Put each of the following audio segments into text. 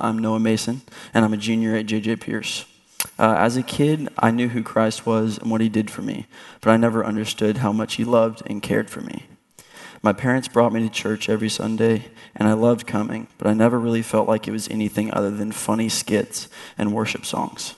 I'm Noah Mason, and I'm a junior at J.J. Pierce. As a kid, I knew who Christ was and what he did for me, but I never understood how much he loved and cared for me. My parents brought me to church every Sunday, and I loved coming, but I never really felt like it was anything other than funny skits and worship songs.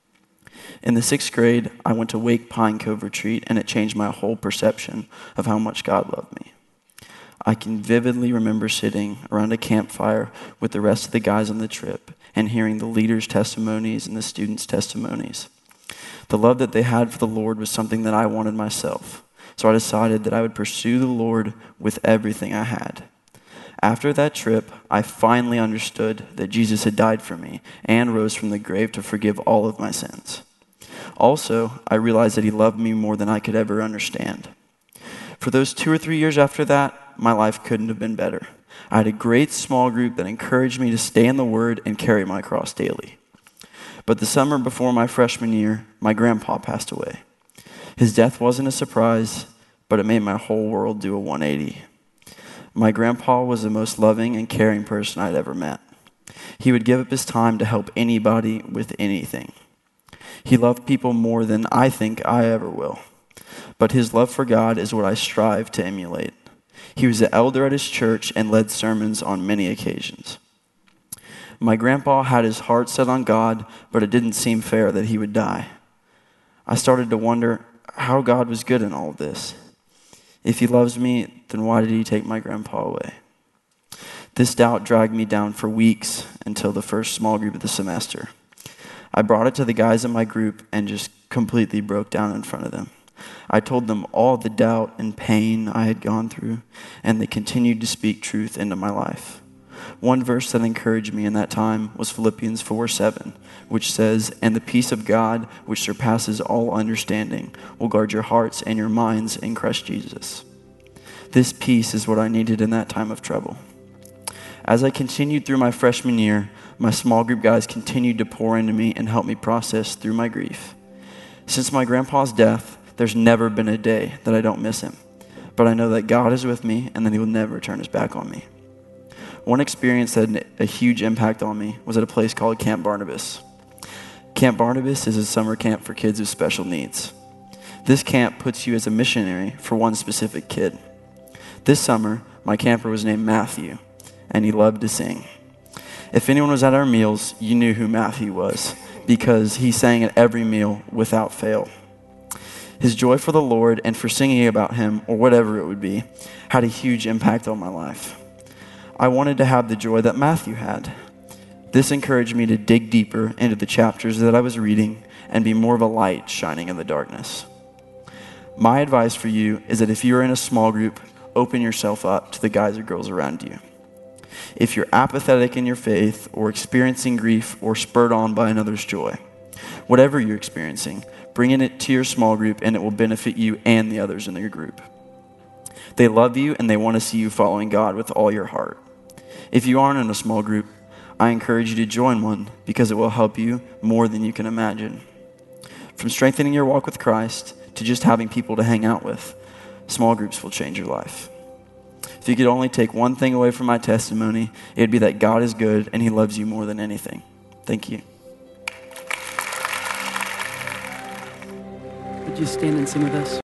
In the 6th grade, I went to Wake Pine Cove Retreat, and it changed my whole perception of how much God loved me. I can vividly remember sitting around a campfire with the rest of the guys on the trip and hearing the leaders' testimonies and the students' testimonies. The love that they had for the Lord was something that I wanted myself, so I decided that I would pursue the Lord with everything I had. After that trip, I finally understood that Jesus had died for me and rose from the grave to forgive all of my sins. Also, I realized that he loved me more than I could ever understand. For those 2 or 3 years after that, my life couldn't have been better. I had a great small group that encouraged me to stay in the Word and carry my cross daily. But the summer before my freshman year, my grandpa passed away. His death wasn't a surprise, but it made my whole world do a 180. My grandpa was the most loving and caring person I'd ever met. He would give up his time to help anybody with anything. He loved people more than I think I ever will. But his love for God is what I strive to emulate. He was the elder at his church and led sermons on many occasions. My grandpa had his heart set on God, but it didn't seem fair that he would die. I started to wonder how God was good in all of this. If he loves me, then why did he take my grandpa away? This doubt dragged me down for weeks until the first small group of the semester. I brought it to the guys in my group and just completely broke down in front of them. I told them all the doubt and pain I had gone through, and they continued to speak truth into my life. One verse that encouraged me in that time was Philippians 4:7, which says, "And the peace of God, which surpasses all understanding, will guard your hearts and your minds in Christ Jesus." This peace is what I needed in that time of trouble. As I continued through my freshman year, my small group guys continued to pour into me and help me process through my grief. Since my grandpa's death, there's never been a day that I don't miss him. But I know that God is with me and that he will never turn his back on me. One experience that had a huge impact on me was at a place called Camp Barnabas. Camp Barnabas is a summer camp for kids with special needs. This camp puts you as a missionary for one specific kid. This summer, my camper was named Matthew, and he loved to sing. If anyone was at our meals, you knew who Matthew was, because he sang at every meal without fail. His joy for the Lord and for singing about him, or whatever it would be, had a huge impact on my life. I wanted to have the joy that Matthew had. This encouraged me to dig deeper into the chapters that I was reading and be more of a light shining in the darkness. My advice for you is that if you're in a small group, open yourself up to the guys or girls around you. If you're apathetic in your faith or experiencing grief or spurred on by another's joy, whatever you're experiencing, bring it to your small group and it will benefit you and the others in your group. They love you and they want to see you following God with all your heart. If you aren't in a small group, I encourage you to join one because it will help you more than you can imagine. From strengthening your walk with Christ to just having people to hang out with, small groups will change your life. If you could only take one thing away from my testimony, it would be that God is good and he loves you more than anything. Thank you. Would you stand and sing with us?